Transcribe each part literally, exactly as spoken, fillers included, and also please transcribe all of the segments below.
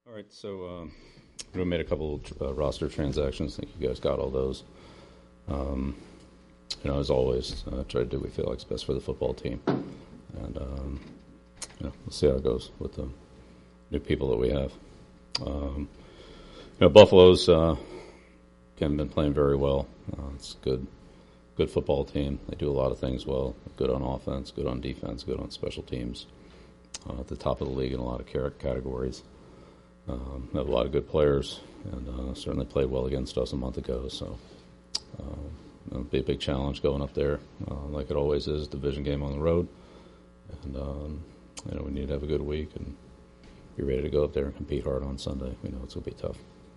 All right, so um, we made a couple of uh, roster transactions. I think you guys got all those. Um, you know, as always, uh, try to do what we feel like is best for the football team, and um, you know, we'll see how it goes with the new people that we have. Um, you know, Buffalo's uh, again been playing very well. Uh, it's a good, good football team. They do a lot of things well. Good on offense, good on defense, good on special teams. Uh, at the top of the league in a lot of categories. Um, have a lot of good players, and uh, certainly played well against us a month ago. So uh, it'll be a big challenge going up there, uh, like it always is. Division game on the road, and um, you know we need to have a good week and be ready to go up there and compete hard on Sunday. We know it's going to be tough.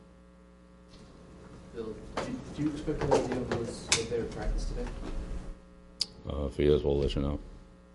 Bill, do you, do you expect any deal was out there at practice today? Uh, if he is, we'll let you know.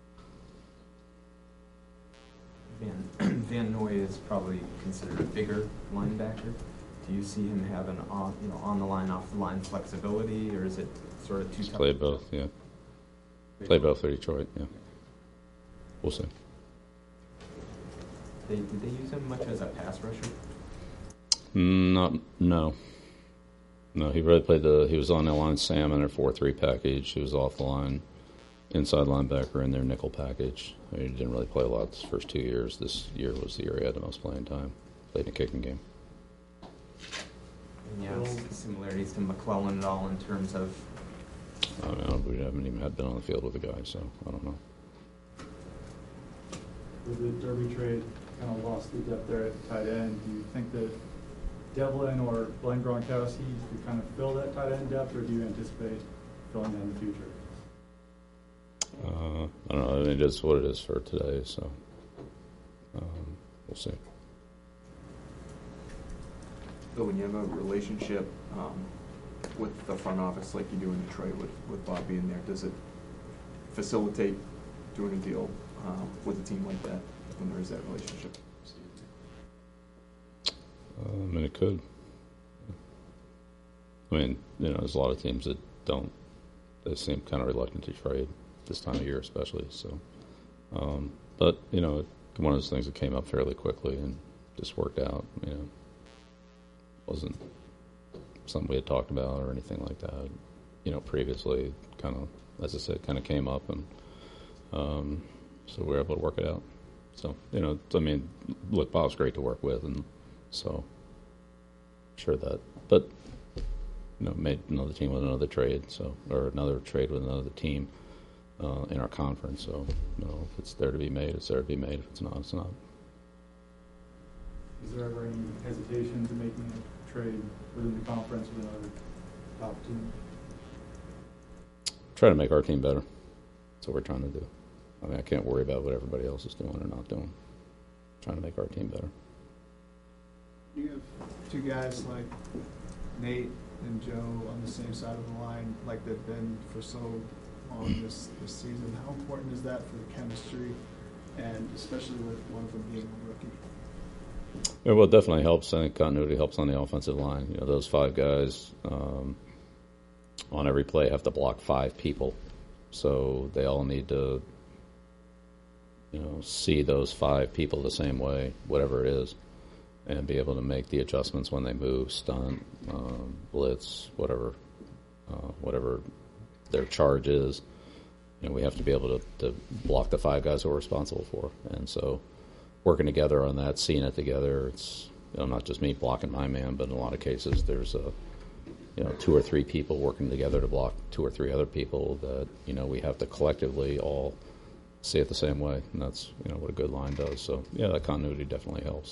Van, Van Noy is probably considered a bigger linebacker. Do you see him having on, you know, on the line, off the line flexibility, or is it sort of too tough? Play both, yeah. Play both for Detroit, yeah. We'll see. They, did they use him much as a pass rusher? Not, no. No, he really played the, he was on the line Sam in their four three package. He was off the line inside linebacker in their nickel package. I mean, he didn't really play a lot the first two years. This year was the year he had the most playing time. Played in a kicking game. And yeah, similarities to McClellan at all in terms of? I don't know. We haven't even had been on the field with the guy, so I don't know. With the Derby trade, kind of lost the depth there at tight end. Do you think that Devlin or Glenn Gronkowski could kind of fill that tight end depth, or do you anticipate filling that in the future? Uh, I don't know. I mean, it is what it is for today, so um, we'll see. Bill, when you have a relationship um, with the front office like you do in Detroit with, with Bob being there, does it facilitate doing a deal um, with a team like that when there is that relationship? Uh, I mean, it could. I mean, you know, there's a lot of teams that don't. They seem kind of reluctant to trade this time of year, especially. So, um, but you know, one of those things that came up fairly quickly and just worked out. You know, wasn't something we had talked about or anything like that. You know, previously, kind of, as I said, kind of came up, and um, so we were able to work it out. So, you know, I mean, look, Bob's great to work with, and so sure that, but you know, made another team with another trade, so or another trade with another team. Uh, in our conference, so you know, if it's there to be made, it's there to be made. If it's not, it's not. Is there ever any hesitation to making a trade within the conference with another top team? Try to make our team better. That's what we're trying to do. I mean, I can't worry about what everybody else is doing or not doing. Trying to make our team better. You have two guys like Nate and Joe on the same side of the line, like they've been for so on this, this season. How important is that for the chemistry, and especially with one of them being a rookie? Yeah, well, it definitely helps. I think continuity helps on the offensive line. You know, those five guys um, on every play have to block five people, so they all need to, you know, see those five people the same way, whatever it is, and be able to make the adjustments when they move, stunt, um, blitz, whatever, uh, whatever their charge is. You know, we have to be able to, to block the five guys who we're responsible for. And so working together on that, seeing it together, it's, you know, not just me blocking my man, but in a lot of cases there's a, you know, two or three people working together to block two or three other people that, you know, we have to collectively all see it the same way. And that's, you know, what a good line does. So, yeah, that continuity definitely helps.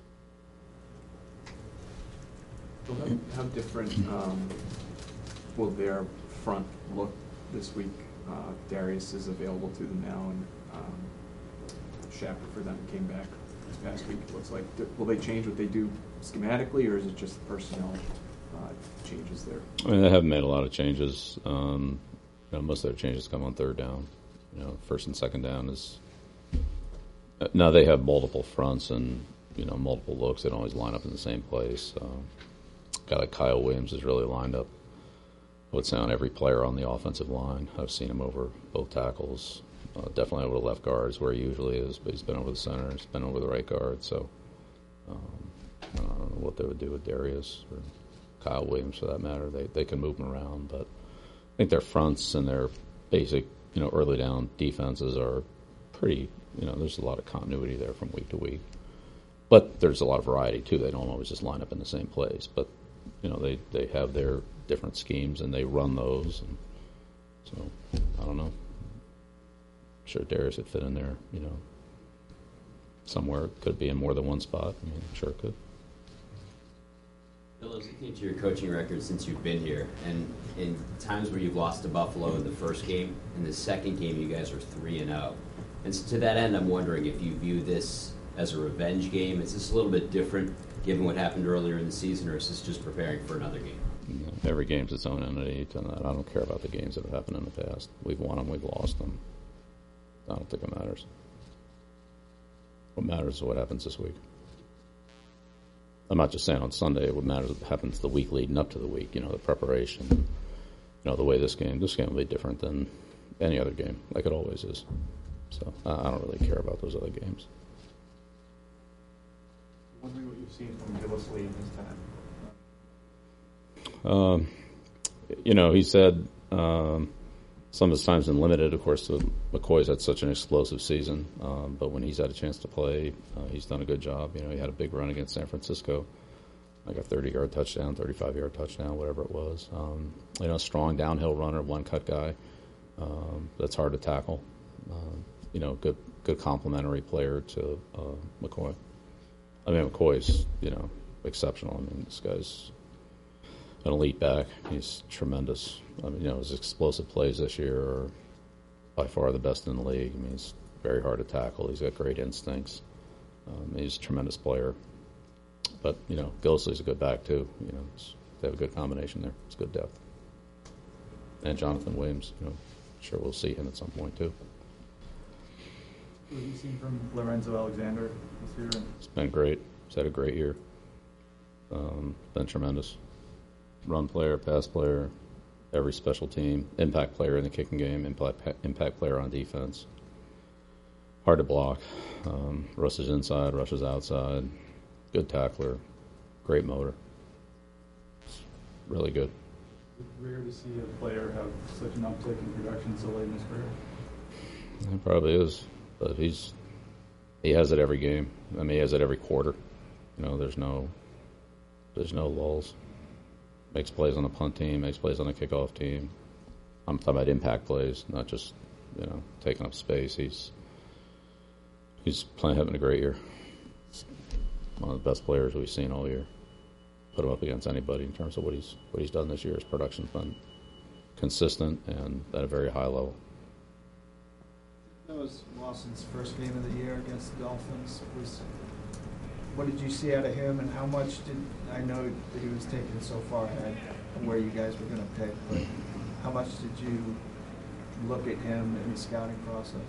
How, how different um, will their front look this week? Uh, Darius is available to them now, and um, Shepard for them came back this past week. It looks like, will they change what they do schematically, or is it just personnel uh, changes there? I mean, they haven't made a lot of changes. Um, you know, most of their changes come on third down. You know, first and second down is uh, now they have multiple fronts and, you know, multiple looks. They don't always line up in the same place. Uh, guy like Kyle Williams is really lined up, I would say, on every player on the offensive line. I've seen him over both tackles, uh, definitely over the left guards where he usually is, but he's been over the center, he's been over the right guard. So, um, I don't know what they would do with Darius or Kyle Williams for that matter. They they can move them around, but I think their fronts and their basic, you know, early down defenses are pretty, you know, there's a lot of continuity there from week to week. But there's a lot of variety, too. They don't always just line up in the same place. But, you know, they, they have their different schemes, and they run those. And so, I don't know. I'm sure Darius would fit in there, you know, somewhere. It could be in more than one spot. I mean, sure it could. Bill, I was looking at your coaching record since you've been here, and in times where you've lost to Buffalo in the first game, in the second game you guys are three and zero. And so to that end, I'm wondering if you view this as a revenge game. Is this a little bit different given what happened earlier in the season, or is this just preparing for another game? You know, every game's its own entity. And I don't care about the games that have happened in the past. We've won them, we've lost them. I don't think it matters. What matters is what happens this week. I'm not just saying on Sunday. What matters is what happens the week leading up to the week. You know, the preparation. You know, the way this game. This game will be different than any other game, like it always is. So I I don't really care about those other games. Wondering what you've seen from Gillislee in his time. Um, you know, he said um, some of his time's been limited. Of course, uh, McCoy's had such an explosive season, um, but when he's had a chance to play, uh, he's done a good job. You know, he had a big run against San Francisco, like a thirty-yard touchdown, thirty-five-yard touchdown, whatever it was. Um, you know, strong downhill runner, one-cut guy. Um, that's hard to tackle. Uh, you know, good good complementary player to uh, McCoy. I mean, McCoy's, you know, exceptional. I mean, this guy's an elite back. He's tremendous. I mean, you know, his explosive plays this year are by far the best in the league. I mean, he's very hard to tackle. He's got great instincts. Um, he's a tremendous player. But, you know, Gillislee's a good back, too. You know, it's, they have a good combination there. It's good depth. And Jonathan Williams, you know, sure we'll see him at some point, too. What have you seen from Lorenzo Alexander this year? It's been great. He's had a great year. Um, been tremendous. Run player, pass player, every special team, impact player in the kicking game, impact, impact player on defense. Hard to block. Um, rushes inside, rushes outside. Good tackler. Great motor. It's really good. It's rare to see a player have such an uptick in production so late in his career. It probably is. But he's he has it every game. I mean, he has it every quarter. You know, there's no there's no lulls. Makes plays on the punt team, makes plays on the kickoff team. I'm talking about impact plays, not just, you know, taking up space. He's he's playing having a great year. One of the best players we've seen all year. Put him up against anybody in terms of what he's what he's done this year. His production's been consistent and at a very high level. That was Lawson's first game of the year against the Dolphins. Was what did you see out of him, and how much did I know that he was taken so far ahead of where you guys were going to pick? But how much did you look at him in the scouting process?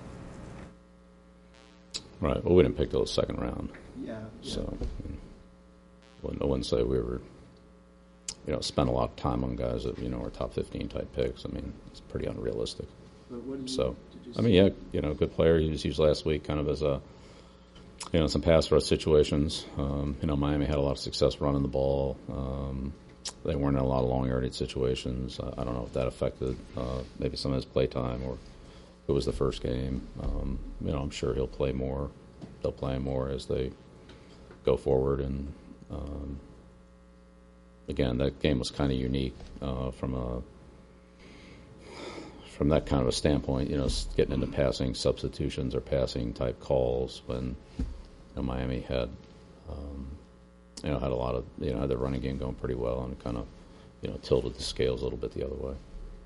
Right. Well, we didn't pick till the second round. Yeah. yeah. So I wouldn't, I wouldn't say we were, you know, spent a lot of time on guys that, you know, are top fifteen type picks. I mean, it's pretty unrealistic. But what did you, So, did you I mean, yeah, you know, good player. He was used last week kind of as a, you know, some pass rush situations. Um, you know, Miami had a lot of success running the ball. Um, they weren't in a lot of long yardage situations. Uh, I don't know if that affected uh, maybe some of his play time, or if it was the first game. Um, you know, I'm sure he'll play more. They'll play him more as they go forward. And um, again, that game was kind of unique uh, from a from that kind of a standpoint. You know, getting into passing substitutions or passing type calls when, you know, Miami had, um, you know, had a lot of, you know, had their running game going pretty well, and kind of, you know, tilted the scales a little bit the other way.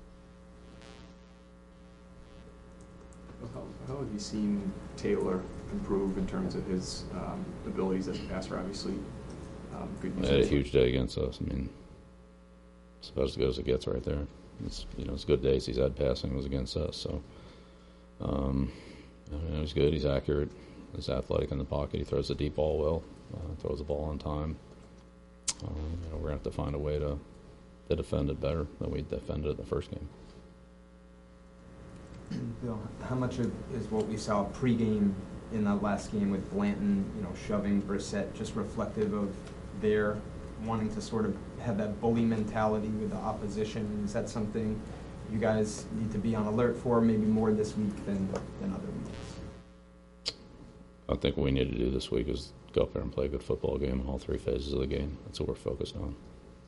How, how have you seen Taylor improve in terms of his um, abilities as a passer? Obviously, um, good They had a huge day against us. I mean, it's about as good as it gets right there. It's, you know, it's good days he's had passing was against us. So, um, I mean, he's good. He's accurate. He's athletic in the pocket. He throws the deep ball well. Uh, throws the ball on time. Um, you know, we're gonna have to find a way to to defend it better than we defended it the first game. Bill, how much of is what we saw pregame in that last game with Blanton, you know, shoving Brissett, just reflective of their wanting to sort of have that bully mentality with the opposition? Is that something you guys need to be on alert for, maybe more this week than, than other weeks? I think what we need to do this week is go up there and play a good football game in all three phases of the game. That's what we're focused on.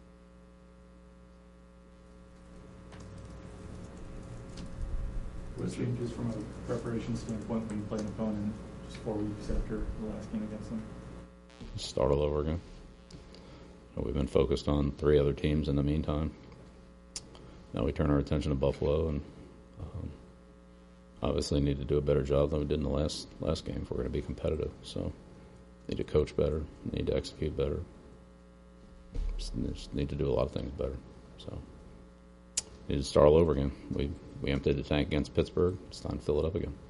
What changes from a preparation standpoint when you play an opponent just four weeks after the last game against them? Start all over again. We've been focused on three other teams in the meantime. Now we turn our attention to Buffalo, and um, obviously need to do a better job than we did in the last last game if we're going to be competitive. So need to coach better, need to execute better, just, just need to do a lot of things better. So need to start all over again. We we emptied the tank against Pittsburgh. It's time to fill it up again.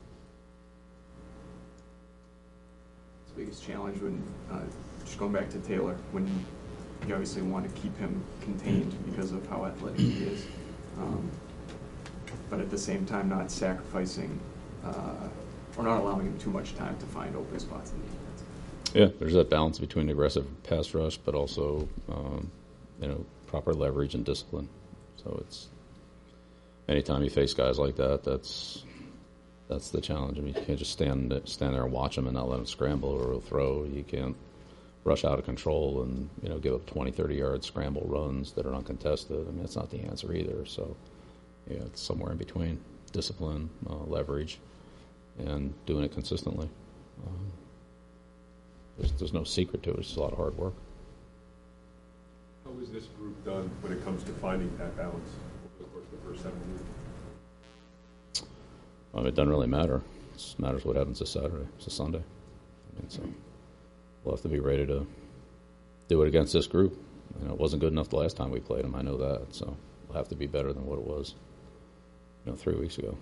The biggest challenge when, uh, just going back to Taylor, when you obviously want to keep him contained because of how athletic he is, um, but at the same time not sacrificing uh, or not allowing him too much time to find open spots in the defense. Yeah, there's that balance between aggressive pass rush, but also um, you know, proper leverage and discipline. So it's anytime you face guys like that, that's that's the challenge. I mean, you can't just stand stand there and watch them and not let them scramble or throw. You can't rush out of control and, you know, give up twenty, thirty yard scramble runs that are uncontested. I mean, that's not the answer either. So, yeah, it's somewhere in between discipline, uh, leverage, and doing it consistently. Um, there's, there's no secret to it. It's just a lot of hard work. How is this group done when it comes to finding that balance over the course of the first seven years? Um, it doesn't really matter. It matters what happens this Saturday. It's a Sunday. I mean, so we'll have to be ready to do it against this group. You know, it wasn't good enough the last time we played them. I know that. So we'll have to be better than what it was, you know, three weeks ago.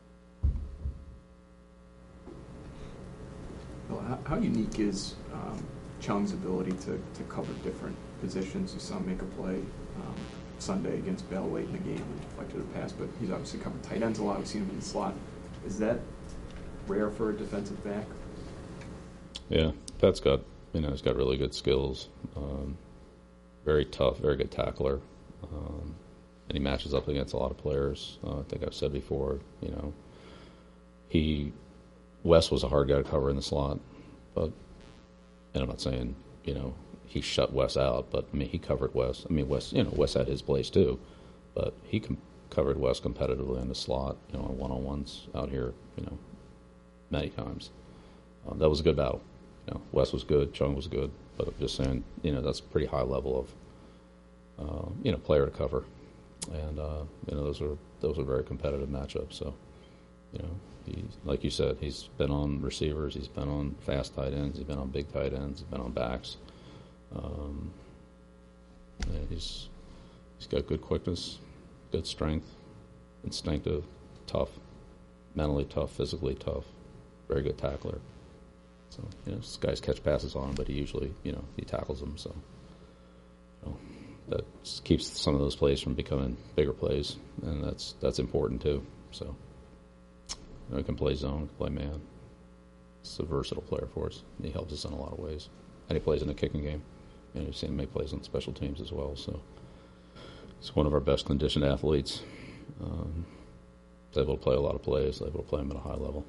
Well, how, how unique is um, Chung's ability to, to cover different positions? You saw him make a play um, Sunday against Bell late in the game and deflected a pass, but he's obviously covered tight ends a lot. We've seen him in the slot. Is that rare for a defensive back? Yeah, Pat's got, you know, he's got really good skills. Um, very tough, very good tackler. Um, and he matches up against a lot of players. Uh, I think I've said before, you know, he, Wes was a hard guy to cover in the slot, but, and I'm not saying, you know, he shut Wes out, but I mean, he covered Wes. I mean, Wes, you know, Wes had his place too, but he com- covered Wes competitively in the slot, you know, on one-on-ones out here, you know, many times. Um, that was a good battle. You know, Wes was good, Chung was good, but I'm just saying, you know, that's a pretty high level of, uh, you know, player to cover, and uh, you know, those are those are very competitive matchups. So, you know, he, like you said, he's been on receivers, he's been on fast tight ends, he's been on big tight ends, he's been on backs. Um, and he's he's got good quickness, good strength, instinctive, tough, mentally tough, physically tough, very good tackler. So, you know, this guys catch passes on him, but he usually, you know, he tackles them. So, you know, that keeps some of those plays from becoming bigger plays, and that's that's important too. So, you know, he can play zone, can play man. He's a versatile player for us. He helps us in a lot of ways, and he plays in the kicking game. And you've seen him make plays on special teams as well. So, he's one of our best conditioned athletes. Um, he's able to play a lot of plays. Able to play them at a high level.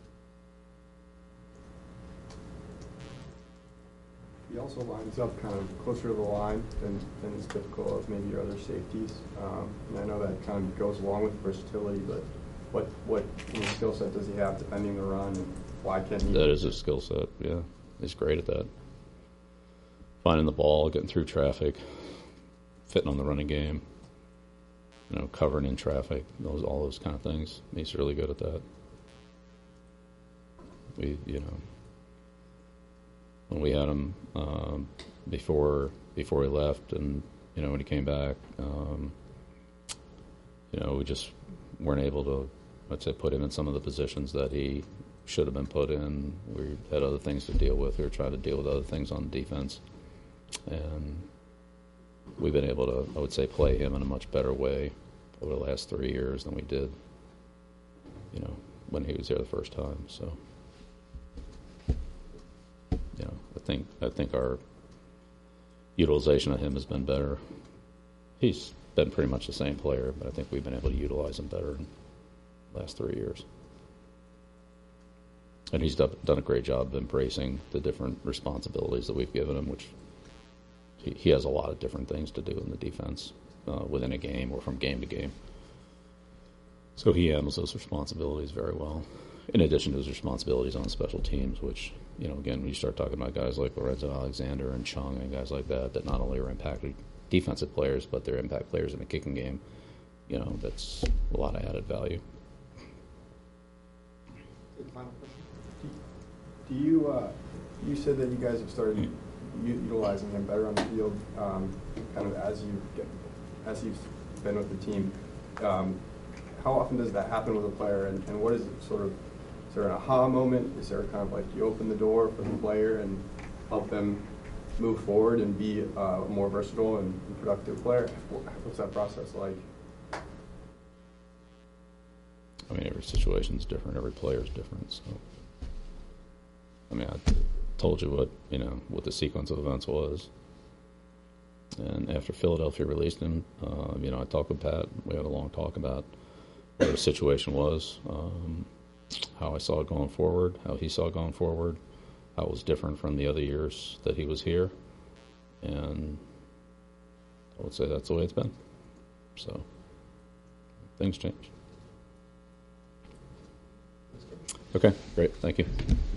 He also lines up kind of closer to the line than, than is typical of maybe your other safeties. Um, and I know that kind of goes along with versatility, but what what you know, skill set does he have defending the run, and why can't he? That is his skill set, yeah. He's great at that. Finding the ball, getting through traffic, fitting on the running game, you know, covering in traffic, those all those kind of things. He's really good at that. We, you know, when we had him um, before before he left, and you know when he came back, um, you know we just weren't able to, let's say, put him in some of the positions that he should have been put in. We had other things to deal with. We were trying to deal with other things on defense, and we've been able to, I would say, play him in a much better way over the last three years than we did, you know, when he was here the first time. So. think I think our utilization of him has been better. He's been pretty much the same player, but I think we've been able to utilize him better in the last three years. And he's done done a great job of embracing the different responsibilities that we've given him, which he, he has a lot of different things to do in the defense uh, within a game or from game to game. So he handles those responsibilities very well, in addition to his responsibilities on special teams, which, you know, again, when you start talking about guys like Lorenzo Alexander and Chung and guys like that, that not only are impacted defensive players, but they're impact players in the kicking game, you know, that's a lot of added value. Do you, uh, you said that you guys have started u- utilizing him better on the field, um, kind of as you get, as you've been with the team. Um, how often does that happen with a player, and, and what is it sort of, is there an aha moment? Is there kind of like you open the door for the player and help them move forward and be uh, a more versatile and productive player? What's that process like? I mean, every situation's different, every player's different, so. I mean, I told you what, you know, what the sequence of events was. And after Philadelphia released him, uh, you know, I talked with Pat. We had a long talk about what the situation was, um, how I saw it going forward, how he saw it going forward, how it was different from the other years that he was here. And I would say that's the way it's been. So things change. Okay, great. Thank you.